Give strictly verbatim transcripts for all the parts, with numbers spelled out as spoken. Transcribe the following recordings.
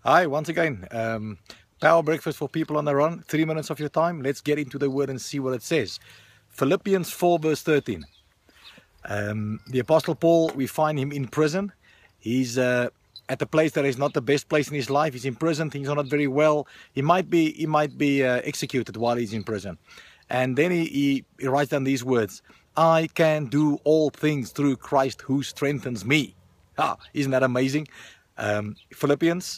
Hi, once again, um, Power Breakfast for people on the run. Three minutes of your time. Let's get into the word and see what it says. Philippians four verse thirteen. Um, the Apostle Paul, we find him in prison. He's uh, at a place that is not the best place in his life. He's in prison. Things are not very well. He might be, he might be uh, executed while he's in prison. And then he, he, he writes down these words: I can do all things through Christ who strengthens me. Ah, isn't that amazing? Um, Philippians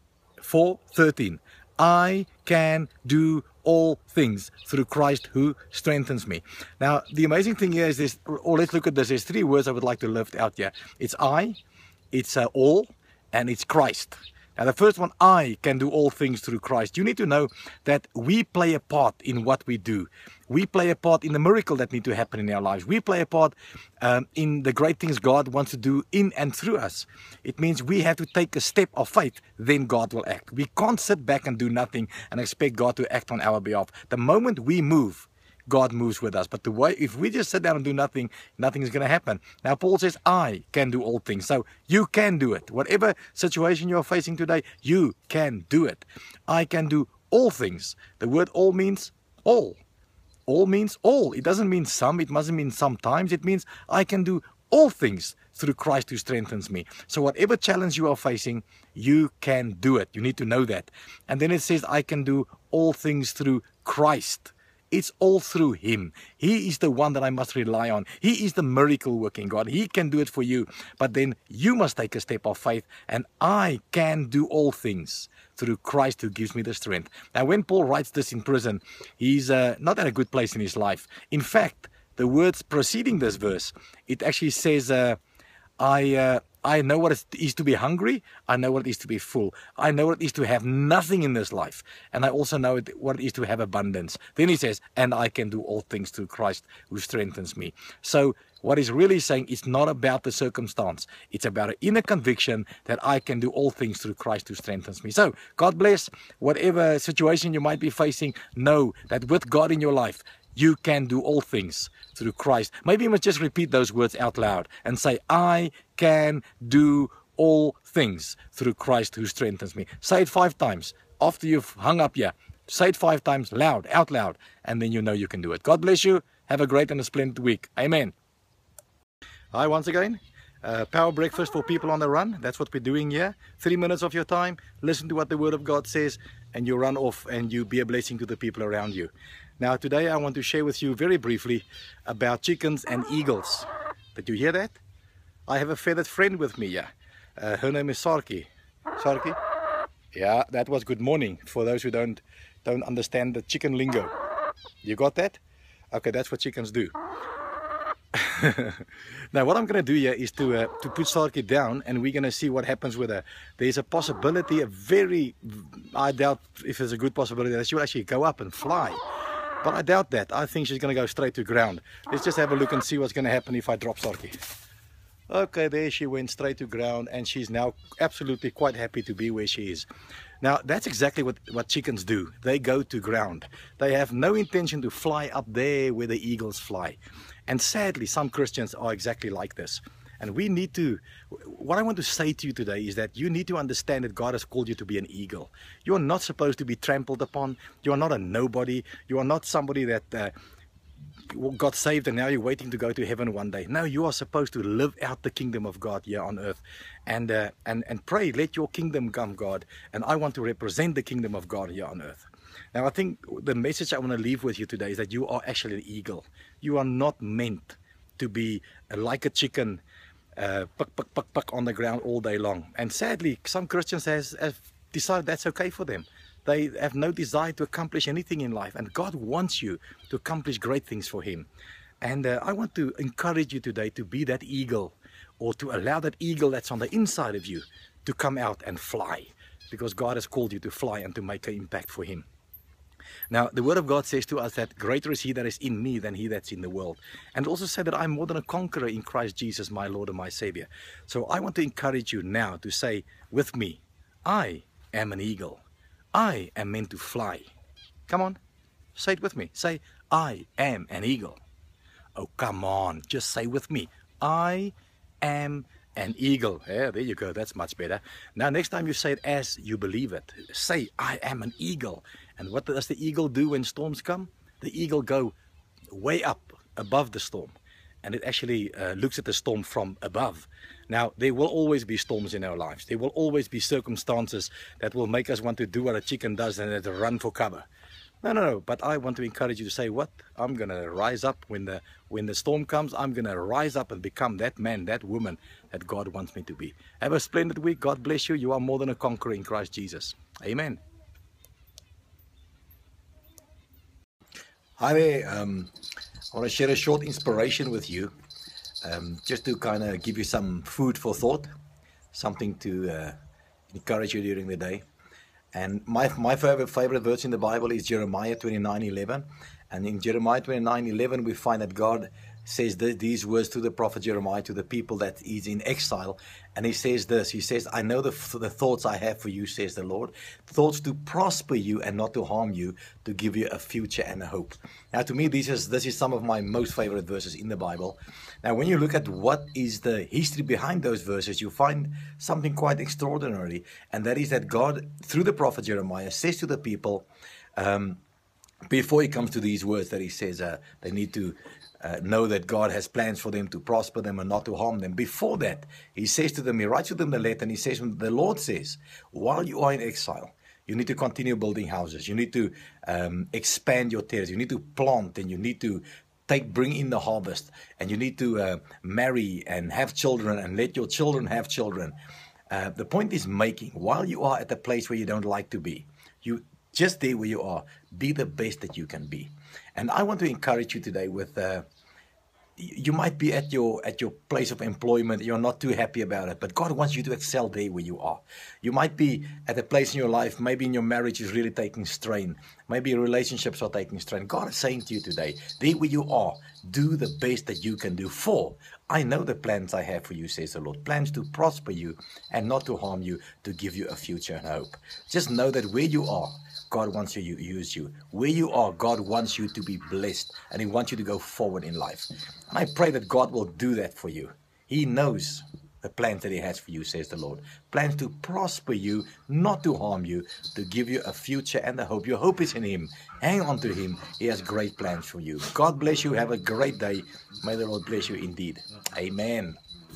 four thirteen. I can do all things through Christ who strengthens me. Now, the amazing thing here is this, or let's look at this. There's three words I would like to lift out here. It's I, it's uh, all, and it's Christ. Now, the first one, I can do all things through Christ. You need to know that we play a part in what we do. We play a part in the miracle that need to happen in our lives. We play a part um, in the great things God wants to do in and through us. It means we have to take a step of faith, then God will act. We can't sit back and do nothing and expect God to act on our behalf. The moment we move, God moves with us. But the way, if we just sit down and do nothing, nothing is going to happen. Now, Paul says, I can do all things. So you can do it. Whatever situation you're facing today, you can do it. I can do all things. The word all means all. All means all. It doesn't mean some. It doesn't mean sometimes. It means I can do all things through Christ who strengthens me. So whatever challenge you are facing, you can do it. You need to know that. And then it says, I can do all things through Christ. It's all through Him. He is the one that I must rely on. He is the miracle working God. He can do it for you. But then you must take a step of faith. And I can do all things through Christ who gives me the strength. Now, when Paul writes this in prison, he's uh, not at a good place in his life. In fact, the words preceding this verse, it actually says, uh, I... Uh, I know what it is to be hungry. I know what it is to be full. I know what it is to have nothing in this life. And I also know what it is to have abundance. Then he says, and I can do all things through Christ who strengthens me. So what he's really saying, it's not about the circumstance. It's about an inner conviction that I can do all things through Christ who strengthens me. So God bless. Whatever situation you might be facing, know that with God in your life, you can do all things through Christ. Maybe you must just repeat those words out loud and say, I can do all things through Christ who strengthens me. Say it five times after you've hung up here. Say it five times loud, out loud, and then you know you can do it. God bless you. Have a great and a splendid week. Amen. Hi, once again. Uh, power breakfast for people on the run. That's what we're doing here. Three minutes of your time. Listen to what the Word of God says, and you run off and you be a blessing to the people around you. Now, today I want to share with you very briefly about chickens and eagles. Did you hear that? I have a feathered friend with me here. Uh, her name is Sarki. Sarki? Yeah, that was good morning for those who don't don't understand the chicken lingo. You got that? Okay, that's what chickens do. Now what I'm going to do here is to uh, to put Sarki down, and we're going to see what happens with her. There's a possibility, a very, I doubt if there's a good possibility that she will actually go up and fly. But I doubt that. I think she's going to go straight to ground. Let's just have a look and see what's going to happen if I drop Sarki. Okay, there she went straight to ground, and she's now absolutely quite happy to be where she is. Now, that's exactly what, what chickens do. They go to ground. They have no intention to fly up there where the eagles fly. And sadly, some Christians are exactly like this. And we need to, what I want to say to you today is that you need to understand that God has called you to be an eagle. You are not supposed to be trampled upon. You are not a nobody. You are not somebody that uh, got saved and now you're waiting to go to heaven one day. No, you are supposed to live out the kingdom of God here on earth. And, uh, and, and pray, let your kingdom come, God. And I want to represent the kingdom of God here on earth. Now, I think the message I want to leave with you today is that you are actually an eagle. You are not meant to be uh, like a chicken, Uh, puck, puck, puck, puck on the ground all day long. And sadly, some Christians has, have decided that's okay for them. They have no desire to accomplish anything in life. And God wants you to accomplish great things for Him. And uh, I want to encourage you today to be that eagle, or to allow that eagle that's on the inside of you to come out and fly. Because God has called you to fly and to make an impact for Him. Now, the Word of God says to us that greater is He that is in me than he that's in the world. And also said that I'm more than a conqueror in Christ Jesus, my Lord and my Savior. So I want to encourage you now to say with me, I am an eagle. I am meant to fly. Come on, say it with me. Say, I am an eagle. Oh, come on, just say with me. I am an eagle. Yeah, there you go. That's much better. Now, next time you say it as you believe it. Say, I am an eagle. And what does the eagle do when storms come? The eagle go way up above the storm. And it actually uh, looks at the storm from above. Now, there will always be storms in our lives. There will always be circumstances that will make us want to do what a chicken does and to run for cover. No, no, no. But I want to encourage you to say, what? I'm going to rise up when the, when the storm comes. I'm going to rise up and become that man, that woman that God wants me to be. Have a splendid week. God bless you. You are more than a conqueror in Christ Jesus. Amen. Hi there. Um, I want to share a short inspiration with you, um, just to kind of give you some food for thought, something to uh, encourage you during the day. And my, my favorite, favorite verse in the Bible is Jeremiah twenty-nine eleven. And in Jeremiah twenty-nine eleven, we find that God says th these words to the prophet Jeremiah, to the people that is in exile. And he says this, he says, I know the, the thoughts I have for you, says the Lord, thoughts to prosper you and not to harm you, to give you a future and a hope. Now, to me, this is, this is some of my most favorite verses in the Bible. Now, when you look at what is the history behind those verses, you find something quite extraordinary. And that is that God, through the prophet Jeremiah, says to the people, um, before he comes to these words that he says uh, they need to uh, know that God has plans for them to prosper them and not to harm them. Before that, he says to them, he writes to them the letter, and he says, the Lord says, while you are in exile, you need to continue building houses. You need to um, expand your territory. You need to plant, and you need to take, bring in the harvest. And you need to uh, marry and have children and let your children have children. Uh, the point is making, while you are at the place where you don't like to be, you just there where you are, be the best that you can be. And I want to encourage you today with, uh, you might be at your at your place of employment, you're not too happy about it, but God wants you to excel there where you are. You might be at a place in your life, maybe in your marriage is really taking strain, maybe your relationships are taking strain. God is saying to you today, there where you are, do the best that you can do. For I know the plans I have for you, says the Lord, plans to prosper you and not to harm you, to give you a future and hope. Just know that where you are, God wants you to use you. Where you are, God wants you to be blessed, and he wants you to go forward in life. And I pray that God will do that for you. He knows the plans that he has for you, says the Lord. Plans to prosper you, not to harm you, to give you a future and a hope. Your hope is in him. Hang on to him. He has great plans for you. God bless you. Have a great day. May the Lord bless you indeed. Amen.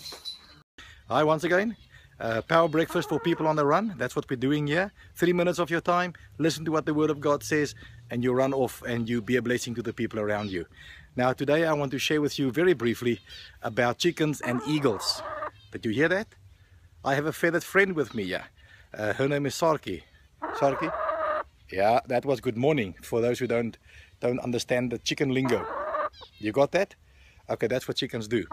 Hi once again. Uh, power breakfast for people on the run. That's what we're doing here. Three minutes of your time, listen to what the Word of God says, and you run off and you be a blessing to the people around you. Now today I want to share with you very briefly about chickens and eagles. Did you hear that? I have a feathered friend with me here. Uh, her name is Sarki. Sarki? Yeah, that was good morning for those who don't, don't understand the chicken lingo. You got that? Okay, that's what chickens do.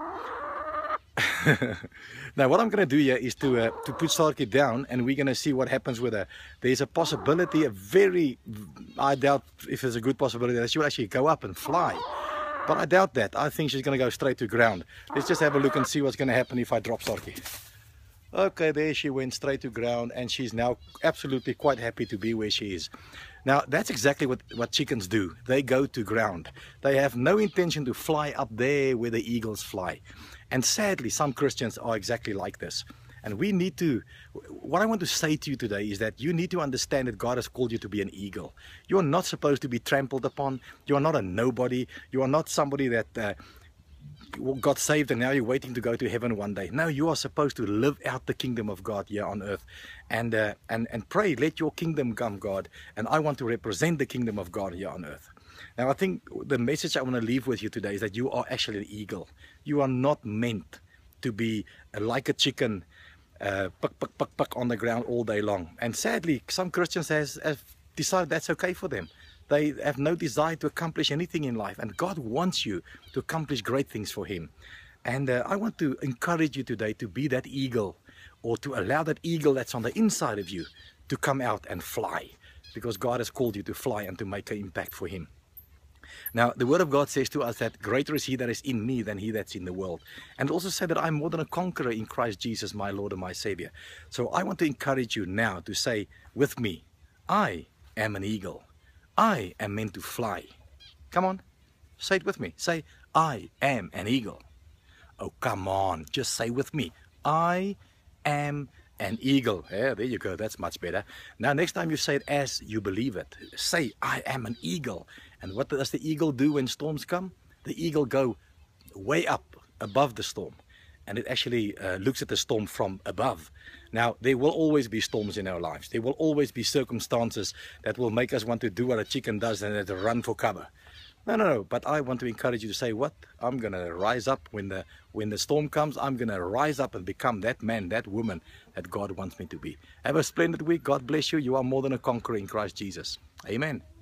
Now what I'm going to do here is to uh, to put Sarki down, and we're going to see what happens with her. There's a possibility, a very, I doubt if there's a good possibility that she will actually go up and fly. But I doubt that. I think she's going to go straight to ground. Let's just have a look and see what's going to happen if I drop Sarki. Okay, there she went straight to ground, and she's now absolutely quite happy to be where she is. Now that's exactly what, what chickens do. They go to ground. They have no intention to fly up there where the eagles fly. And sadly, some Christians are exactly like this. And we need to, what I want to say to you today is that you need to understand that God has called you to be an eagle. You are not supposed to be trampled upon. You are not a nobody. You are not somebody that uh, got saved and now you're waiting to go to heaven one day. No, you are supposed to live out the kingdom of God here on earth. And, uh, and, and pray, let your kingdom come, God. And I want to represent the kingdom of God here on earth. Now, I think the message I want to leave with you today is that you are actually an eagle. You are not meant to be like a chicken, uh, puck, puck, puck, puck on the ground all day long. And sadly, some Christians has, have decided that's okay for them. They have no desire to accomplish anything in life. And God wants you to accomplish great things for him. And uh, I want to encourage you today to be that eagle, or to allow that eagle that's on the inside of you to come out and fly. Because God has called you to fly and to make an impact for him. Now, the Word of God says to us that greater is he that is in me than he that's in the world. And also said that I'm more than a conqueror in Christ Jesus, my Lord and my Savior. So I want to encourage you now to say with me, I am an eagle. I am meant to fly. Come on, say it with me. Say, I am an eagle. Oh, come on, just say with me, I am an eagle. Yeah, there you go. That's much better. Now, next time you say it as you believe it. Say, I am an eagle. And what does the eagle do when storms come? The eagle go way up above the storm. And it actually uh, looks at the storm from above. Now, there will always be storms in our lives. There will always be circumstances that will make us want to do what a chicken does and to run for cover. No, no, no. But I want to encourage you to say, what? I'm going to rise up when the, when the storm comes. I'm going to rise up and become that man, that woman that God wants me to be. Have a splendid week. God bless you. You are more than a conqueror in Christ Jesus. Amen.